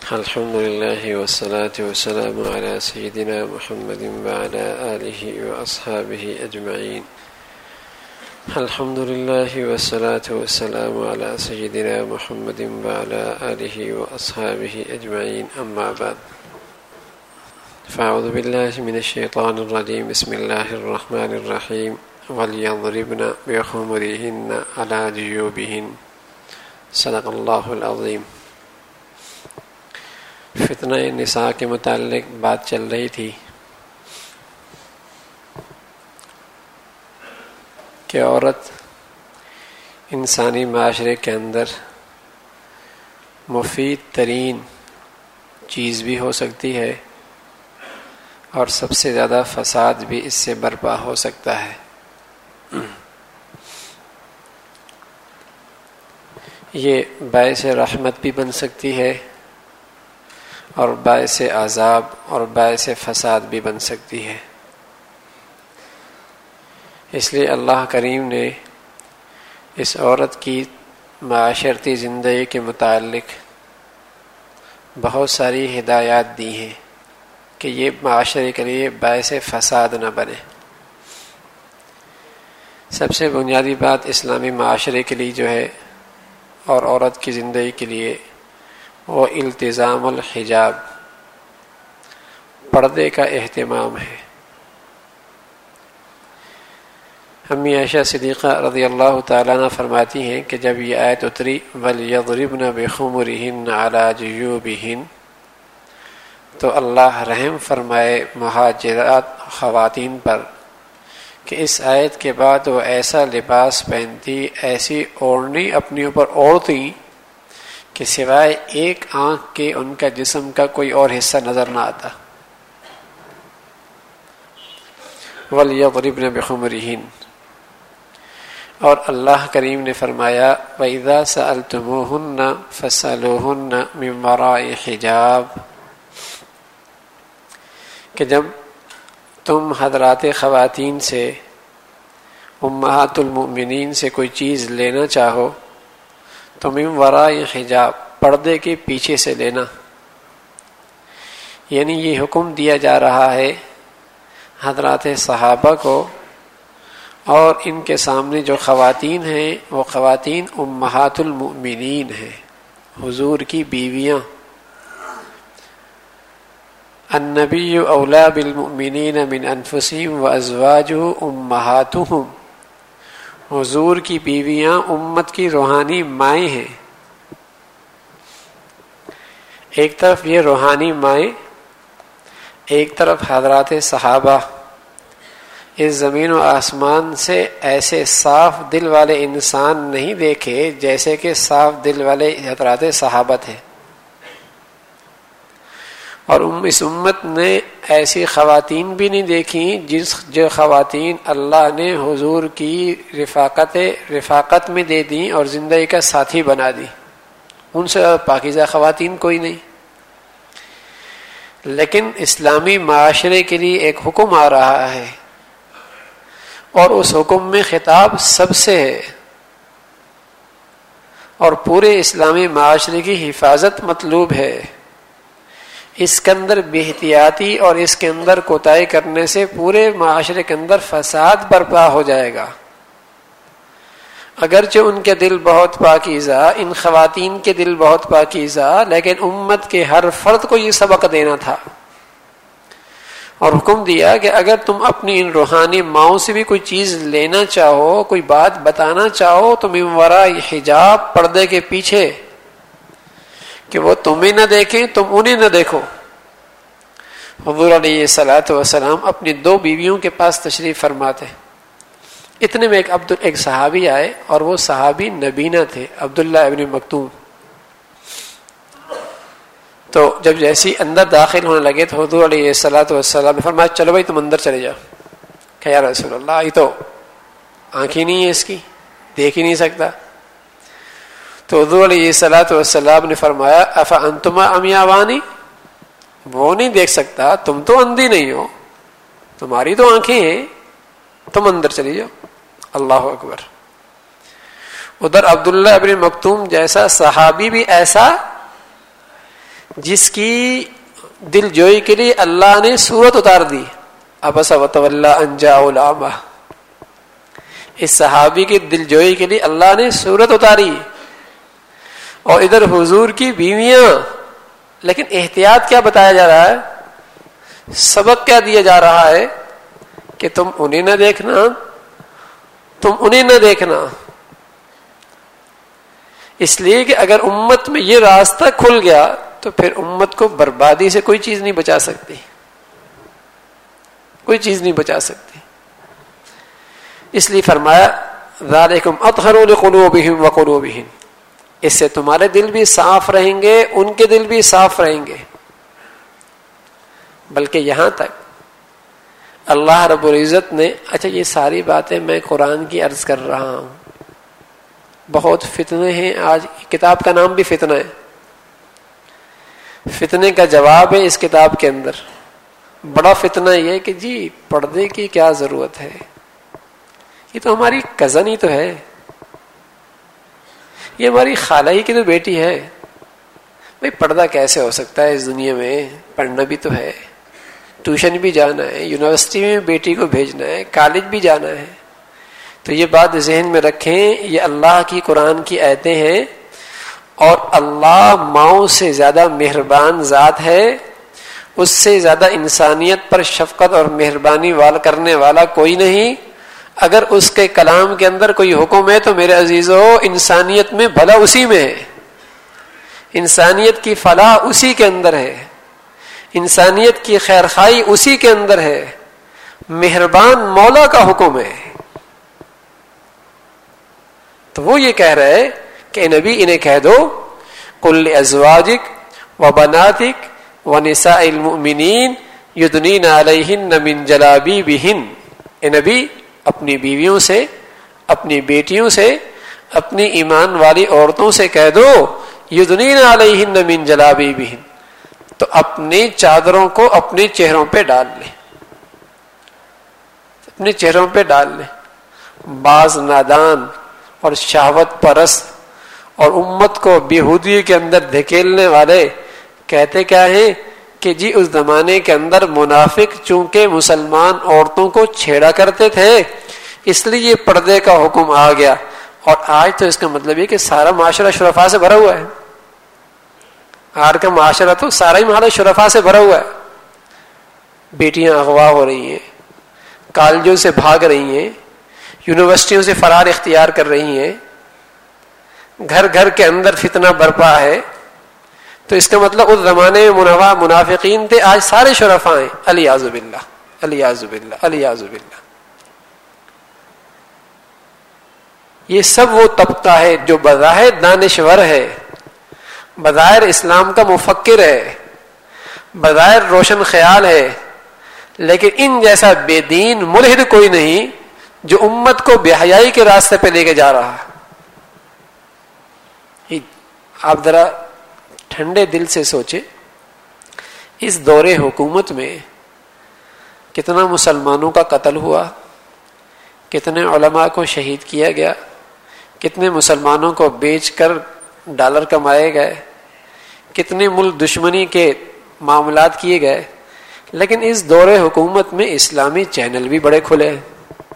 الحمد لله والصلاة والسلام على سيدنا محمد وعلى آله وأصحابه أجمعين. الحمد لله والصلاة والسلام على سيدنا محمد وعلى آله وأصحابه أجمعين. أما بعد، فأعوذ بالله من الشيطان الرجيم. بسم الله الرحمن الرحيم. وَلْيَضْرِبْنَ بِخُمُرِهِنَّ عَلَى جُيُوبِهِنَّ. صدق اللہ العظیم. فتنہ نساء کے متعلق بات چل رہی تھی کہ عورت انسانی معاشرے کے اندر مفید ترین چیز بھی ہو سکتی ہے اور سب سے زیادہ فساد بھی اس سے برپا ہو سکتا ہے. یہ باعث رحمت بھی بن سکتی ہے اور باعث عذاب اور باعث فساد بھی بن سکتی ہے. اس لیے اللہ کریم نے اس عورت کی معاشرتی زندگی کے متعلق بہت ساری ہدایات دی ہیں کہ یہ معاشرے کے لیے باعث فساد نہ بنے. سب سے بنیادی بات اسلامی معاشرے کے لیے جو ہے اور عورت کی زندگی کے لیے وہ التزام الحجاب، پردے کا اہتمام ہے. امی عائشہ صدیقہ رضی اللہ تعالیٰ عنہ فرماتی ہیں کہ جب یہ آیت اتری وَلْيَضْرِبْنَ بِخُمُرِهِنَّ عَلَى جُيُوبِهِنَّ، تو اللہ رحم فرمائے مہاجرات خواتین پر کہ اس آیت کے بعد وہ ایسا لباس پہنتی، ایسی اوڑھنی اپنے اوپر اوڑھتی کہ سوائے ایک آنکھ کے ان کا جسم کا کوئی اور حصہ نظر نہ آتا. وَلْيَضْرِبْنَ بِخُمُرِهِنَّ. اور اللہ کریم نے فرمایا وَإِذَا سَأَلْتُمُوهُنَّ فَاسْأَلُوهُنَّ مِنْ وَرَاءِ حِجَابٍ، کہ جب تم حضرات خواتین سے، امہات المؤمنین سے کوئی چیز لینا چاہو تو من وراء حجاب، پردے کے پیچھے سے لینا. یعنی یہ حکم دیا جا رہا ہے حضرات صحابہ کو، اور ان کے سامنے جو خواتین ہیں وہ خواتین امہات المؤمنین ہیں، حضور کی بیویاں. النبی اولی بالمؤمنین من انفسہم وازواجہ امہاتہم. حضور کی بیویاں امت کی روحانی مائیں ہیں. ایک طرف یہ روحانی مائیں، ایک طرف حضرات صحابہ. اس زمین و آسمان سے ایسے صاف دل والے انسان نہیں دیکھے جیسے کہ صاف دل والے حضرات صحابہ تھے، اور اس امت نے ایسی خواتین بھی نہیں دیکھیں جو خواتین اللہ نے حضور کی رفاقت میں دے دیں اور زندگی کا ساتھی بنا دی. ان سے پاکیزہ خواتین کوئی نہیں. لیکن اسلامی معاشرے کے لیے ایک حکم آ رہا ہے، اور اس حکم میں خطاب سب سے ہے، اور پورے اسلامی معاشرے کی حفاظت مطلوب ہے. اس کے اندر بے احتیاطی اور اس کے اندر کوتاہی کرنے سے پورے معاشرے کے اندر فساد برپا ہو جائے گا. اگرچہ ان کے دل بہت پاکیزہ، ان خواتین کے دل بہت پاکیزہ، لیکن امت کے ہر فرد کو یہ سبق دینا تھا اور حکم دیا کہ اگر تم اپنی ان روحانی ماؤں سے بھی کوئی چیز لینا چاہو، کوئی بات بتانا چاہو تو من وراء حجاب، پردے کے پیچھے، کہ وہ تمہیں نہ دیکھیں تم انہیں نہ دیکھو. حضور علیہ الصلوۃ والسلام اپنی دو بیویوں کے پاس تشریف فرماتے. اتنے میں ایک صحابی آئے، اور وہ صحابی نبینا تھے، عبداللہ ابن مکتوم. تو جب جیسی اندر داخل ہونے لگے تو حضور علیہ الصلوۃ والسلام نے فرمایا چلو بھائی تم اندر چلے جاؤ. کہ یا رسول اللہ یہ تو آنکھ ہی نہیں ہے، اس کی دیکھ ہی نہیں سکتا. تو حضور علیہ الصلوۃ والسلام نے فرمایا افانتما عمیاوانی، وہ نہیں دیکھ سکتا، تم تو اندھی نہیں ہو، تمہاری تو آنکھیں ہیں، تم اندر چلی جاؤ. اللہ اکبر. ادھر عبداللہ ابن مکتوم جیسا صحابی بھی ایسا جس کی دل جوئی کے لیے اللہ نے صورت اتار دی. عبس وتولی ان جاءہ الاعمی، اس صحابی کی دل جوئی کے لیے اللہ نے صورت اتاری. اور ادھر حضور کی بیویاں، لیکن احتیاط کیا بتایا جا رہا ہے، سبق کیا دیا جا رہا ہے کہ تم انہیں نہ دیکھنا، تم انہیں نہ دیکھنا. اس لیے کہ اگر امت میں یہ راستہ کھل گیا تو پھر امت کو بربادی سے کوئی چیز نہیں بچا سکتی، کوئی چیز نہیں بچا سکتی. اس لیے فرمایا ذالکم اطہر لقلوبہم وقلوبہم، اس سے تمہارے دل بھی صاف رہیں گے، ان کے دل بھی صاف رہیں گے. بلکہ یہاں تک اللہ رب العزت نے، اچھا یہ ساری باتیں میں قرآن کی عرض کر رہا ہوں، بہت فتنے ہیں. آج کتاب کا نام بھی فتنہ ہے، فتنے کا جواب ہے اس کتاب کے اندر. بڑا فتنہ یہ کہ جی پردے کی کیا ضرورت ہے، یہ تو ہماری کزن ہی تو ہے، یہ ہماری خالہ ہی کی تو بیٹی ہے، بھئی پردہ کیسے ہو سکتا ہے اس دنیا میں، پڑھنا بھی تو ہے، ٹیوشن بھی جانا ہے، یونیورسٹی میں بیٹی کو بھیجنا ہے، کالج بھی جانا ہے. تو یہ بات ذہن میں رکھیں، یہ اللہ کی قرآن کی آیتیں ہیں، اور اللہ ماؤں سے زیادہ مہربان ذات ہے، اس سے زیادہ انسانیت پر شفقت اور مہربانی والا کرنے والا کوئی نہیں. اگر اس کے کلام کے اندر کوئی حکم ہے تو میرے عزیزو انسانیت میں بھلا اسی میں ہے، انسانیت کی فلاح اسی کے اندر ہے، انسانیت کی خیرخواہی اسی کے اندر ہے. مہربان مولا کا حکم ہے. تو وہ یہ کہہ رہے کہ نبی انہیں کہہ دو قل لازواجک وبناتک ونساء المؤمنین یدنین علیہن من جلابیبہن. اے نبی اپنی بیویوں سے، اپنی بیٹیوں سے، اپنی ایمان والی عورتوں سے کہہ دو یدنین علیہن من جلابیبہن، تو اپنی چادروں کو اپنے چہروں پہ ڈال لیں، اپنے چہروں پہ ڈال لیں. بعض نادان اور شہوت پرست اور امت کو بیہودی کے اندر دھکیلنے والے کہتے کیا ہیں کہ جی اس زمانے کے اندر منافق چونکہ مسلمان عورتوں کو چھیڑا کرتے تھے اس لیے یہ پردے کا حکم آ گیا. اور آج تو اس کا مطلب یہ کہ سارا معاشرہ شرفاء سے بھرا ہوا ہے، آج کا معاشرہ تو سارا ہی معاشرہ شرفاء سے بھرا ہوا ہے. بیٹیاں اغوا ہو رہی ہیں، کالجوں سے بھاگ رہی ہیں، یونیورسٹیوں سے فرار اختیار کر رہی ہیں، گھر گھر کے اندر فتنہ برپا ہے. تو اس کا مطلب اس زمانے میں منافقین تھے، آج سارے شرفاء ہیں. الیاذ باللہ، الیاذ باللہ، الیاذ باللہ. یہ سب وہ طبقہ ہے جو بظاہر دانشور ہے، بظاہر اسلام کا مفکر ہے، بظاہر روشن خیال ہے، لیکن ان جیسا بے دین ملحد کوئی نہیں جو امت کو بے حیائی کے راستے پہ لے کے جا رہا ہے. آپ ذرا ٹھنڈے دل سے سوچے، اس دور حکومت میں کتنا مسلمانوں کا قتل ہوا، کتنے علماء کو شہید کیا گیا، کتنے مسلمانوں کو بیچ کر ڈالر کمائے گئے، کتنے ملک دشمنی کے معاملات کیے گئے. لیکن اس دور حکومت میں اسلامی چینل بھی بڑے کھلے ہیں.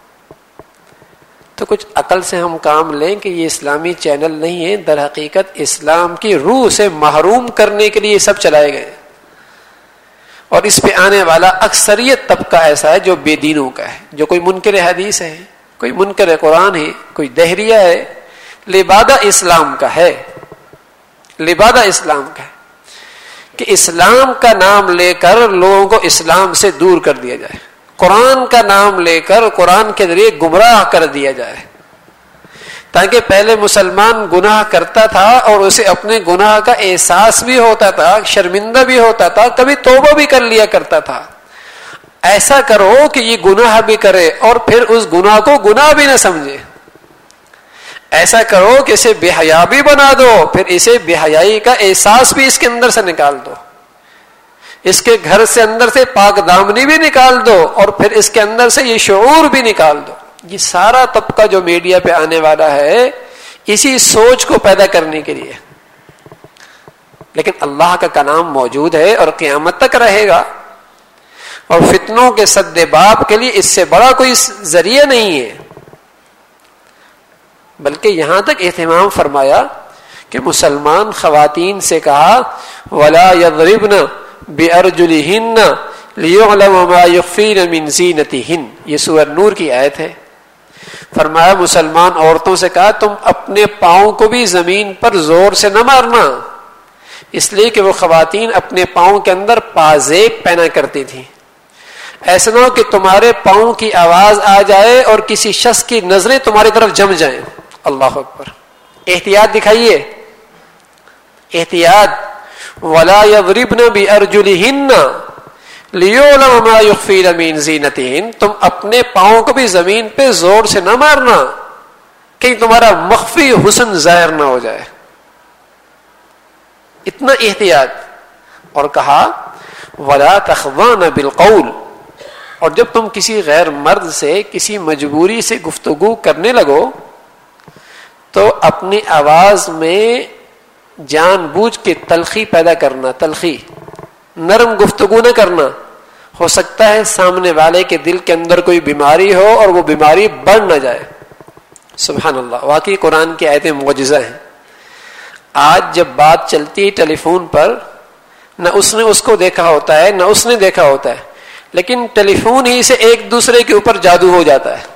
تو کچھ عقل سے ہم کام لیں کہ یہ اسلامی چینل نہیں ہے، در حقیقت اسلام کی روح سے محروم کرنے کے لیے سب چلائے گئے. اور اس پہ آنے والا اکثریت طبقہ ایسا ہے جو بے دینوں کا ہے، جو کوئی منکر حدیث ہے، کوئی منکر قرآن ہے، کوئی دہریہ ہے، لبادہ اسلام کا ہے، لبادہ اسلام کا ہے کہ اسلام کا نام لے کر لوگوں کو اسلام سے دور کر دیا جائے، قرآن کا نام لے کر قرآن کے ذریعے گمراہ کر دیا جائے. تاکہ پہلے مسلمان گناہ کرتا تھا اور اسے اپنے گناہ کا احساس بھی ہوتا تھا، شرمندہ بھی ہوتا تھا، کبھی توبہ بھی کر لیا کرتا تھا. ایسا کرو کہ یہ گناہ بھی کرے اور پھر اس گناہ کو گناہ بھی نہ سمجھے. ایسا کرو کہ اسے بے حیا بھی بنا دو، پھر اسے بے حیائی کا احساس بھی اس کے اندر سے نکال دو، اس کے گھر سے اندر سے پاک دامنی بھی نکال دو، اور پھر اس کے اندر سے یہ شعور بھی نکال دو. یہ سارا طبقہ جو میڈیا پہ آنے والا ہے اسی سوچ کو پیدا کرنے کے لیے. لیکن اللہ کا کلام موجود ہے اور قیامت تک رہے گا، اور فتنوں کے سد باب کے لیے اس سے بڑا کوئی ذریعہ نہیں ہے. بلکہ یہاں تک اہتمام فرمایا کہ مسلمان خواتین سے کہا وَلَا يَضْرِبْنَ بِأَرْجُلِهِنَّ لِيُعْلَمَ مَا يُخْفِينَ مِنْ زِينَتِهِنَّ. یہ سورہ نور کی آیت ہے. فرمایا مسلمان عورتوں سے کہا تم اپنے پاؤں کو بھی زمین پر زور سے نہ مارنا، اس لیے کہ وہ خواتین اپنے پاؤں کے اندر پازیب پہنا کرتی تھیں. ایسا نہ ہو کہ تمہارے پاؤں کی آواز آ جائے اور کسی شخص کی نظریں تمہاری طرف جم جائیں. اللہ اکبر. احتیاط دکھائیے، احتیاط. وَلَا يَضْرِبْنَ بِأَرْجُلِهِنَّ لِيُعْلَمَ مَا يُخْفِينَ مِنْ زِينَتِهِنَّ. تم اپنے پاؤں کو بھی زمین پہ زور سے نہ مارنا کہیں تمہارا مخفی حسن ظاہر نہ ہو جائے. اتنا احتیاط. اور کہا وَلَا تَخْضَعْنَ بِالْقَوْلِ. اور جب تم کسی غیر مرد سے کسی مجبوری سے گفتگو کرنے لگو تو اپنی آواز میں جان بوجھ کے تلخی پیدا کرنا. تلخی، نرم گفتگو نہ کرنا. ہو سکتا ہے سامنے والے کے دل کے اندر کوئی بیماری ہو اور وہ بیماری بڑھ نہ جائے. سبحان اللہ. واقعی قرآن کی آیتیں معجزہ ہیں. آج جب بات چلتی ہے ٹیلی فون پر، نہ اس نے اس کو دیکھا ہوتا ہے نہ اس نے دیکھا ہوتا ہے، لیکن ٹیلی فون ہی سے ایک دوسرے کے اوپر جادو ہو جاتا ہے،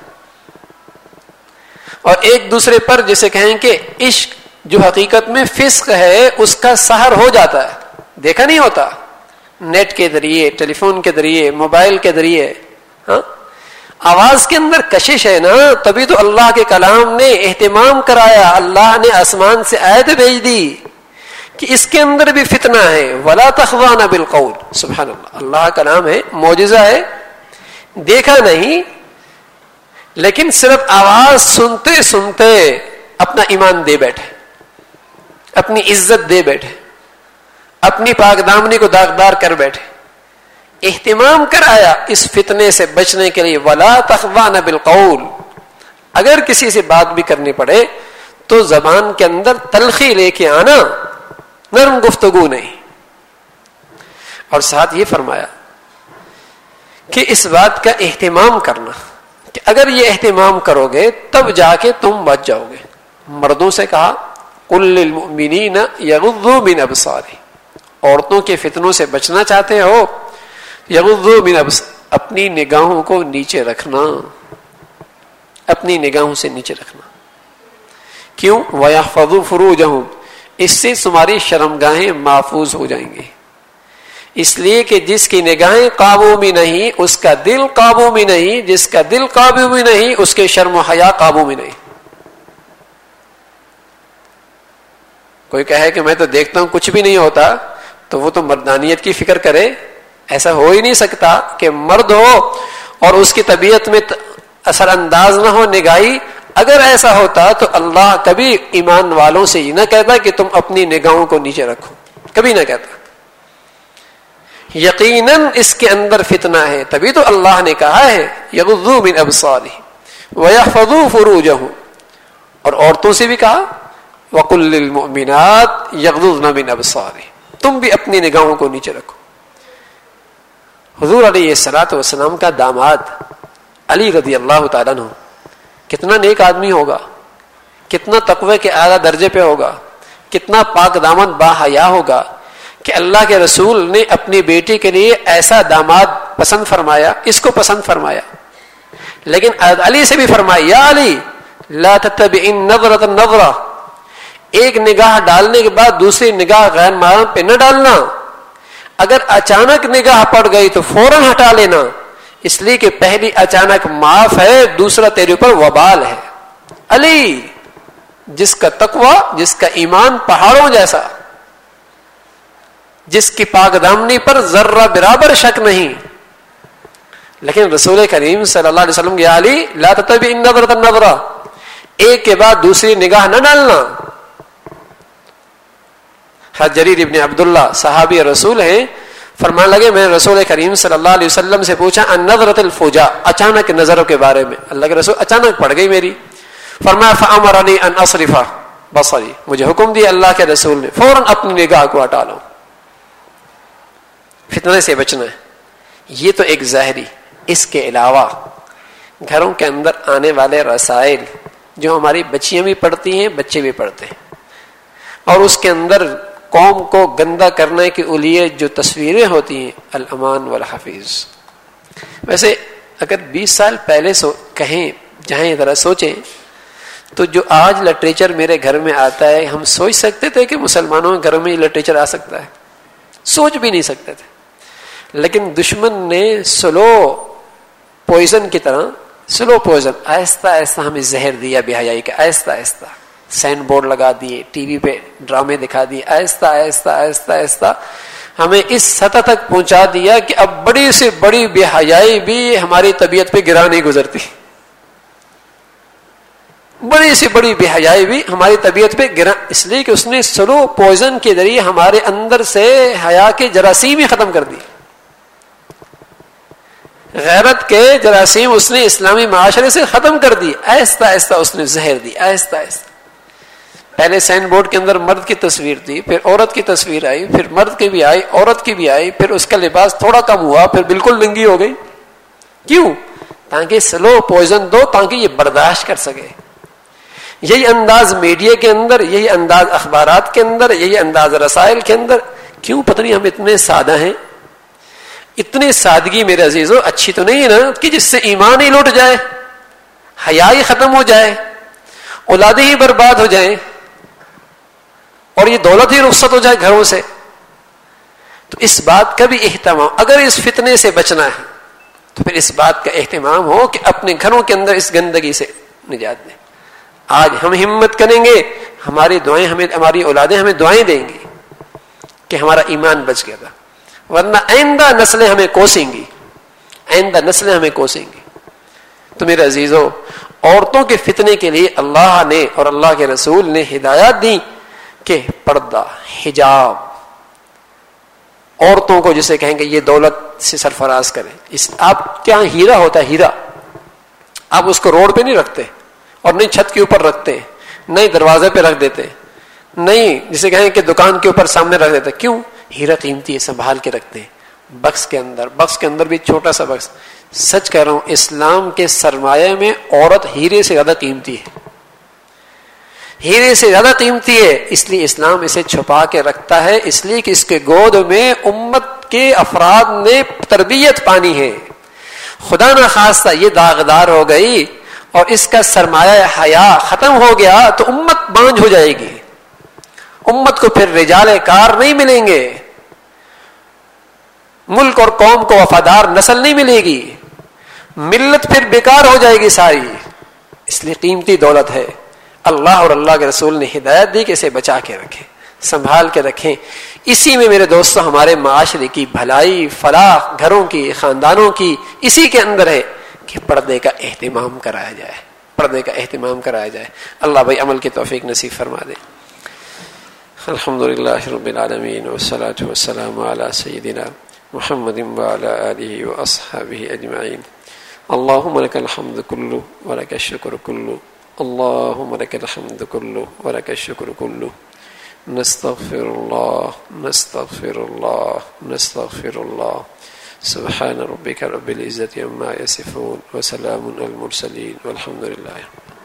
اور ایک دوسرے پر جسے کہیں کہ عشق جو حقیقت میں فسق ہے اس کا سحر ہو جاتا ہے. دیکھا نہیں ہوتا، نیٹ کے ذریعے، ٹیلی فون کے ذریعے، موبائل کے ذریعے. ہاں، آواز کے اندر کشش ہے نا، تبھی تو اللہ کے کلام نے اہتمام کرایا. اللہ نے آسمان سے آیت بھیج دی کہ اس کے اندر بھی فتنہ ہے. وَلَا تَخْضَعْنَ بِالْقَوْلِ. سبحان اللہ. اللہ کا کلام ہے، معجزہ ہے، دیکھا نہیں، لیکن صرف آواز سنتے سنتے اپنا ایمان دے بیٹھے، اپنی عزت دے بیٹھے، اپنی پاک دامنی کو داغدار کر بیٹھے. اہتمام کرایا اس فتنے سے بچنے کے لیے. وَلَا تَخْضَعْنَ بِالْقَوْلِ. اگر کسی سے بات بھی کرنی پڑے تو زبان کے اندر تلخی لے کے آنا، نرم گفتگو نہیں. اور ساتھ یہ فرمایا کہ اس بات کا اہتمام کرنا کہ اگر یہ اہتمام کرو گے تب جا کے تم بچ جاؤ گے. مردوں سے کہا قُلْ لِلْمُؤْمِنِينَ يَغُضُّوا مِنْ أَبْصَارِهِمْ. عورتوں کے فتنوں سے بچنا چاہتے ہو، یغضوا من اپنی نگاہوں کو نیچے رکھنا، اپنی نگاہوں سے نیچے رکھنا. کیوں؟ وَيَحْفَظُوا فُرُوجَهُمْ. اس سے تمہاری شرمگاہیں محفوظ ہو جائیں گے. اس لیے کہ جس کی نگاہیں قابو میں نہیں اس کا دل قابو میں نہیں، جس کا دل قابو میں نہیں اس کے شرم و حیا قابو میں نہیں. کوئی کہے کہ میں تو دیکھتا ہوں کچھ بھی نہیں ہوتا، تو وہ تو مردانیت کی فکر کرے. ایسا ہو ہی نہیں سکتا کہ مرد ہو اور اس کی طبیعت میں اثر انداز نہ ہو نگاہی. اگر ایسا ہوتا تو اللہ کبھی ایمان والوں سے یہ نہ کہتا کہ تم اپنی نگاہوں کو نیچے رکھو، کبھی نہ کہتا. یقیناً اس کے اندر فتنہ ہے، تبھی تو اللہ نے کہا ہے یغضوا من ابصارہم ویحفظوا فروجہم. اور عورتوں سے بھی کہا وقل للمؤمنات یغضضن من ابصارہم. تم بھی اپنی نگاہوں کو نیچے رکھو. حضور علیہ الصلوۃ والسلام کا داماد علی رضی اللہ تعالیٰ عنہ کتنا نیک آدمی ہوگا، کتنا تقوی کے اعلیٰ درجے پہ ہوگا، کتنا پاک دامن با حیا ہوگا کہ اللہ کے رسول نے اپنی بیٹی کے لیے ایسا داماد پسند فرمایا، اس کو پسند فرمایا. لیکن علی سے بھی فرمایا یا علی لا تتبع النظرۃ النظرہ. ایک نگاہ ڈالنے کے بعد دوسری نگاہ غیر محرم پہ نہ ڈالنا. اگر اچانک نگاہ پڑ گئی تو فوراً ہٹا لینا، اس لیے کہ پہلی اچانک معاف ہے، دوسرا تیرے اوپر وبال ہے. علی جس کا تقوی، جس کا ایمان پہاڑوں جیسا، جس کی پاک دامنی پر ذرہ برابر شک نہیں. لیکن رسول کریم صلی اللہ علیہ وسلم یا علی لا تتبع النظرۃ النظرہ، ایک کے بعد دوسری نگاہ نہ ڈالنا. جریر ابن عبداللہ صحابی رسول ہیں، فرمان لگے میں نے رسول کریم صلی اللہ علیہ وسلم سے پوچھا النظرۃ الفجاء، اچانک نظروں کے بارے میں. اللہ کے رسول اچانک پڑ گئی میری. فرمایا فامرنی ان اصرفا، بصری، مجھے حکم دیا اللہ کے رسول نے فوراً اپنی نگاہ کو ہٹا لو، فتنے سے بچنا ہے. یہ تو ایک ظاہری. اس کے علاوہ گھروں کے اندر آنے والے رسائل جو ہماری بچیاں بھی پڑھتی ہیں، بچے بھی پڑھتے ہیں، اور اس کے اندر قوم کو گندا کرنے کے لیے جو تصویریں ہوتی ہیں، الامان والحفیظ. ویسے اگر 20 سال پہلے کہیں جائیں ذرا سوچیں تو جو آج لٹریچر میرے گھر میں آتا ہے، ہم سوچ سکتے تھے کہ مسلمانوں کے گھروں میں یہ لٹریچر آ سکتا ہے؟ سوچ بھی نہیں سکتے تھے. لیکن دشمن نے سلو پوائزن کی طرح، سلو پوائزن، آہستہ آہستہ ہمیں زہر دیا بے حیائی کا. آہستہ آہستہ سائن بورڈ لگا دیے، ٹی وی پہ ڈرامے دکھا دیے، آہستہ آہستہ آہستہ آہستہ ہمیں اس سطح تک پہنچا دیا کہ اب بڑی سے بڑی بے حیائی بھی ہماری طبیعت پہ گرا نہیں گزرتی. بڑی سے بڑی بے حیائی بھی ہماری طبیعت پہ گرا، اس لیے کہ اس نے سلو پوائزن کے ذریعے ہمارے اندر سے حیا کے جراثیم ہی ختم کر دی. غیرت کے جراثیم اس نے اسلامی معاشرے سے ختم کر دی. آہستہ آہستہ اس نے زہر دی، آہستہ آہستہ. پہلے سائن بورڈ کے اندر مرد کی تصویر تھی، پھر عورت کی تصویر آئی، پھر مرد کی بھی آئی، عورت کی بھی آئی، پھر اس کا لباس تھوڑا کم ہوا، پھر بالکل ننگی ہو گئی. کیوں؟ تاکہ سلو پوائزن دو، تاکہ یہ برداشت کر سکے. یہی انداز میڈیا کے اندر، یہی انداز اخبارات کے اندر، یہی انداز رسائل کے اندر. کیوں پتہ نہیں ہم اتنے سادہ ہیں. اتنی سادگی میرے عزیزو اچھی تو نہیں ہے نا کہ جس سے ایمان ہی لوٹ جائے، حیا ہی ختم ہو جائے، اولادیں ہی برباد ہو جائیں، اور یہ دولت ہی رخصت ہو جائے گھروں سے. تو اس بات کا بھی اہتمام، اگر اس فتنے سے بچنا ہے تو پھر اس بات کا اہتمام ہو کہ اپنے گھروں کے اندر اس گندگی سے نجات دیں. آج ہم ہمت کریں گے، ہماری دعائیں ہمیں، ہماری اولادیں ہمیں دعائیں دیں گی کہ ہمارا ایمان بچ گیا تھا، ورنہ آئندہ نسلیں ہمیں کوسیں گی، آئندہ نسلیں ہمیں کوسیں گی. تو میرے عزیزو، عورتوں کے فتنے کے لیے اللہ نے اور اللہ کے رسول نے ہدایات دی کہ پردہ، حجاب، عورتوں کو جسے کہیں گے یہ دولت سے سرفراز کریں. آپ کیا ہیرا ہوتا ہے، ہیرا آپ اس کو روڈ پہ نہیں رکھتے، اور نہیں چھت کے اوپر رکھتے، نہیں دروازے پہ رکھ دیتے، نہیں جسے کہیں کہ دکان کے اوپر سامنے رکھ دیتے. کیوں؟ ہیرا قیمتی ہے، سنبھال کے رکھتے ہیں بکس کے اندر. بکس کے اندر بھی چھوٹا سا بکس. سچ کہہ رہا ہوں، اسلام کے سرمایہ میں عورت ہیرے سے زیادہ قیمتی ہے، ہیرے سے زیادہ قیمتی ہے. اس لیے اسلام اسے چھپا کے رکھتا ہے، اس لیے کہ اس کے گود میں امت کے افراد نے تربیت پانی ہے. خدا نہ خواستہ یہ داغدار ہو گئی اور اس کا سرمایہ حیا ختم ہو گیا تو امت بانجھ ہو جائے گی. امت کو پھر رجال کار نہیں ملیں گے، ملک اور قوم کو وفادار نسل نہیں ملے گی، ملت پھر بیکار ہو جائے گی ساری. اس لیے قیمتی دولت ہے. اللہ اور اللہ کے رسول نے ہدایت دی کہ اسے بچا کے رکھیں، سنبھال کے رکھیں. اسی میں میرے دوستو ہمارے معاشرے کی بھلائی، فلاح، گھروں کی، خاندانوں کی اسی کے اندر ہے کہ پردے کا اہتمام کرایا جائے، پردے کا اہتمام کرایا جائے. اللہ بھائی عمل کی توفیق نصیب فرما دے. الحمدللہ رب العالمین والصلاة والسلام علی سیدنا محمد وعلی آلہ واصحابہ اجمعین. اللہم لک الحمد کلہ ولک الشکر کلہ، اللہم لک الحمد کلہ ولک الشکر کلہ. نستغفر اللہ نستغفر اللہ نستغفر اللہ. سبحان ربک رب العزة عما یصفون وسلام علی المرسلین والحمد للہ.